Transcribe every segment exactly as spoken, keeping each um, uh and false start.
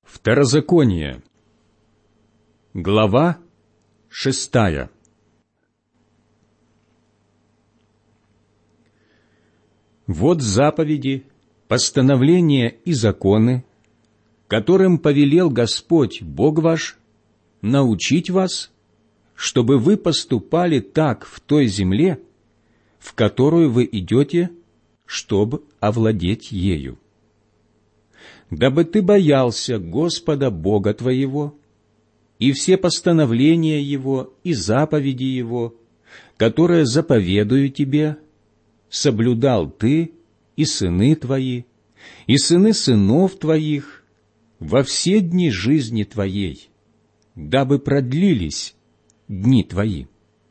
Второзаконие, глава шестая. Вот заповеди, постановления и законы, которым повелел Господь Бог ваш научить вас, чтобы вы поступали так в той земле, в которую вы идете, чтобы овладеть ею. Дабы ты боялся Господа Бога твоего, и все постановления Его и заповеди Его, которые заповедую тебе, соблюдал ты и сыны твои, и сыны сынов твоих во все дни жизни твоей, дабы продлились дни твои.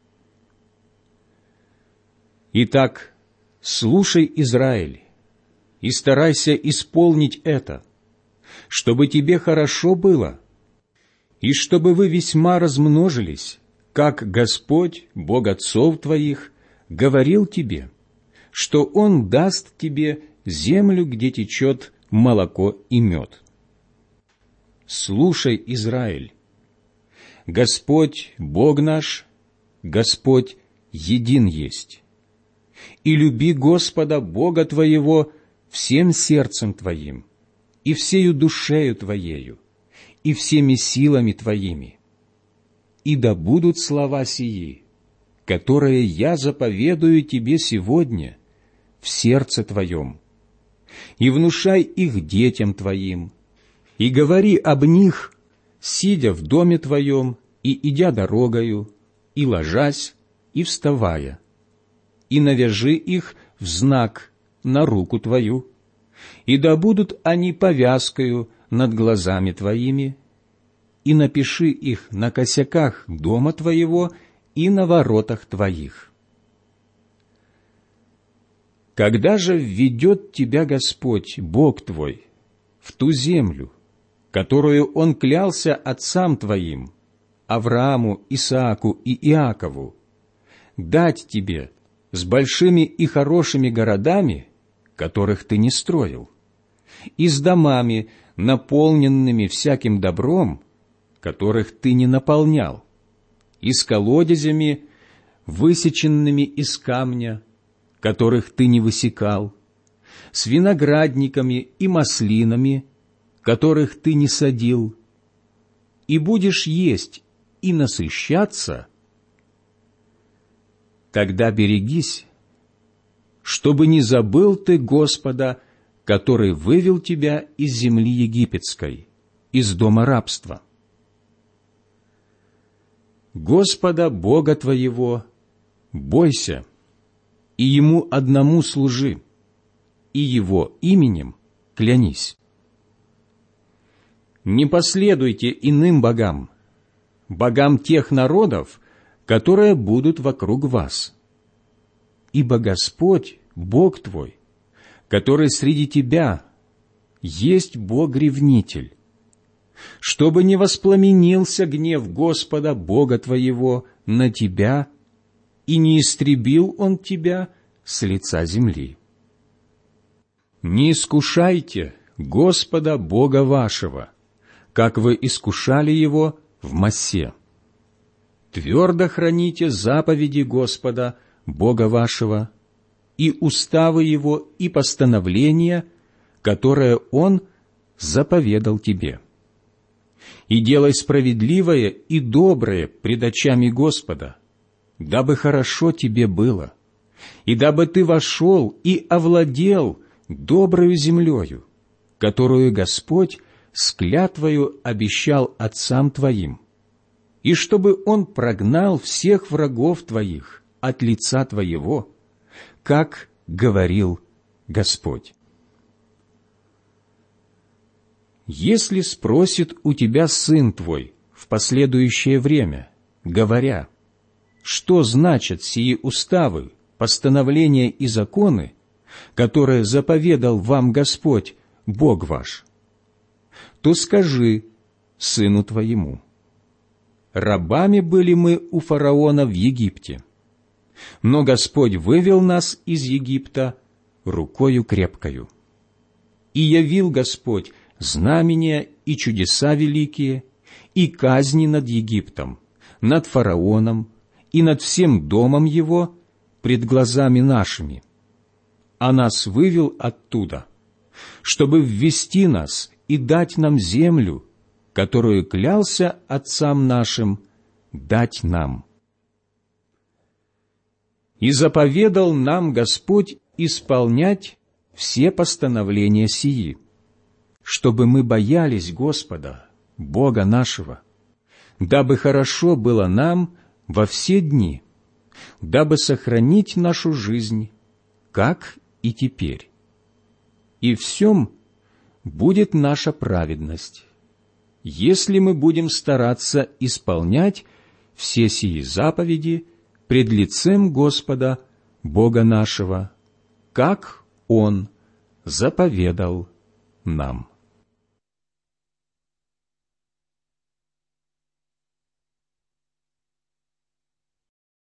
Итак, слушай, Израиль, и старайся исполнить это, чтобы тебе хорошо было, и чтобы вы весьма размножились, как Господь, Бог отцов твоих, говорил тебе, что Он даст тебе землю, где течет молоко и мед. Слушай, Израиль, Господь, Бог наш, Господь един есть. И люби Господа Бога твоего всем сердцем твоим, и всею душею твоею, и всеми силами твоими. И да будут слова сии, которые я заповедую тебе сегодня, в сердце твоем, и внушай их детям твоим, и говори об них, сидя в доме твоем, и идя дорогою, и ложась, и вставая, и навяжи их в знак на руку твою, и да будут они повязкою над глазами твоими, и напиши их на косяках дома твоего и на воротах твоих. Когда же введет тебя Господь, Бог твой, в ту землю, которую Он клялся отцам твоим, Аврааму, Исааку и Иакову, дать тебе с большими и хорошими городами, которых ты не строил, и с домами, наполненными всяким добром, которых ты не наполнял, и с колодезями, высеченными из камня, которых ты не высекал, с виноградниками и маслинами, которых ты не садил, и будешь есть и насыщаться, тогда берегись, чтобы не забыл ты Господа, который вывел тебя из земли египетской, из дома рабства. Господа Бога твоего бойся, и Ему одному служи, и Его именем клянись. Не последуйте иным богам, богам тех народов, которые будут вокруг вас. Ибо Господь, Бог твой, который среди тебя, есть Бог-ревнитель, чтобы не воспламенился гнев Господа Бога твоего на тебя, и не истребил Он тебя с лица земли. Не искушайте Господа Бога вашего, как вы искушали Его в Массе. Твердо храните заповеди Господа Бога вашего, и уставы Его, и постановления, которые Он заповедал тебе. И делай справедливое и доброе пред очами Господа, дабы хорошо тебе было, и дабы ты вошел и овладел доброю землею, которую Господь с клятвою обещал отцам твоим, и чтобы Он прогнал всех врагов твоих от лица твоего, как говорил Господь. Если спросит у тебя сын твой в последующее время, говоря, что значат сии уставы, постановления и законы, которые заповедал вам Господь, Бог ваш, то скажи сыну твоему: рабами были мы у фараона в Египте, но Господь вывел нас из Египта рукою крепкою. И явил Господь знамения и чудеса великие, и казни над Египтом, над фараоном и над всем домом его пред глазами нашими. А нас вывел оттуда, чтобы ввести нас и дать нам землю, которую клялся отцам нашим дать нам. И заповедал нам Господь исполнять все постановления сии, чтобы мы боялись Господа, Бога нашего, дабы хорошо было нам во все дни, дабы сохранить нашу жизнь, как и теперь. И в всем будет наша праведность, если мы будем стараться исполнять все сии заповеди пред лицем Господа, Бога нашего, как Он заповедал нам.